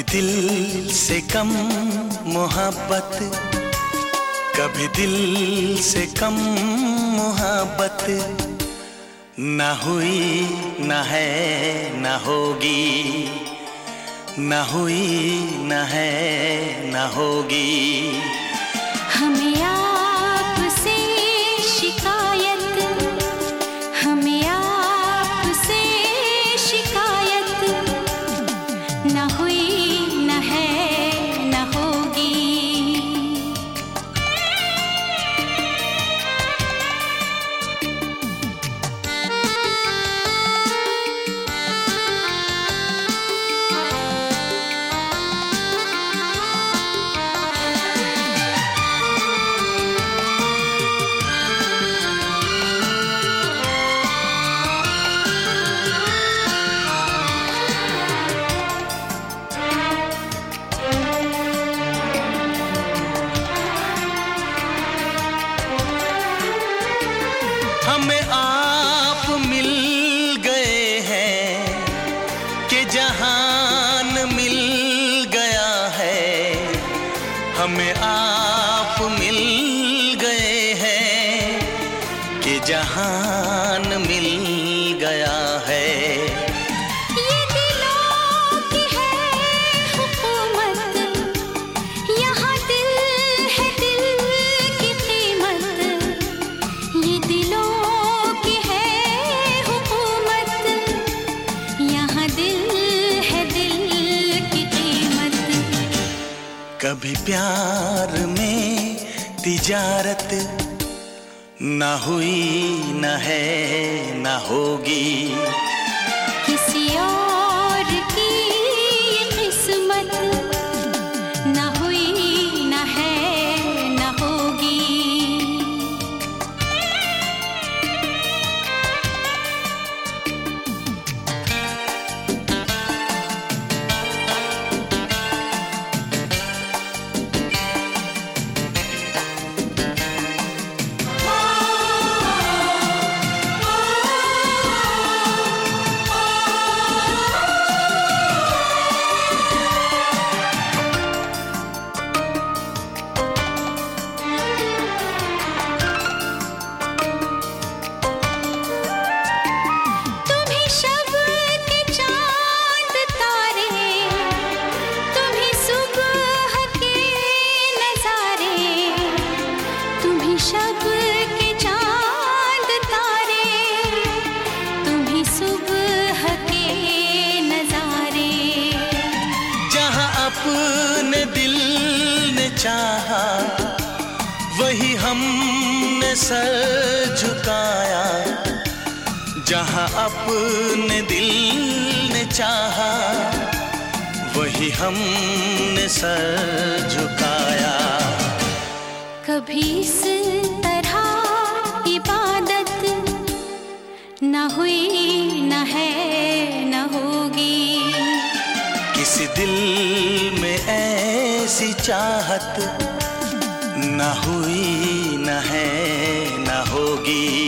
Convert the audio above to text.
कभी दिल से कम मोहब्बत, कभी दिल से कम मोहब्बत न हुई, न है, न होगी, न हुई, न है, न होगी। हमें आपसे शिकायत, हमें आपसे शिकायत न हुई, न है, न होगी। हमें आप मिल गए हैं कि जहान मिल गया है। हमें आप मिल गए हैं कि जहान मिल गया है। ये दिलों की है हुकूमत, यहाँ दिल है, दिल की कीमत। ये दिलों की है हुकूमत, यहाँ दिल है, दिल की कीमत। कभी प्यार में तिजारत न हुई, न है, न होगी। किसी और की किस्मत न हुई, न है, न होगी। शब के चांद तारे, तुम्ही सुबह के नजारे। जहाँ अपने दिल ने चाहा वही हमने सर झुकाया। जहाँ अपने दिल ने चाहा वही हमने सर झुकाया। कभी इस तरह इबादत न हुई, न है, न होगी। किसी दिल में ऐसी चाहत न हुई, न है, न होगी।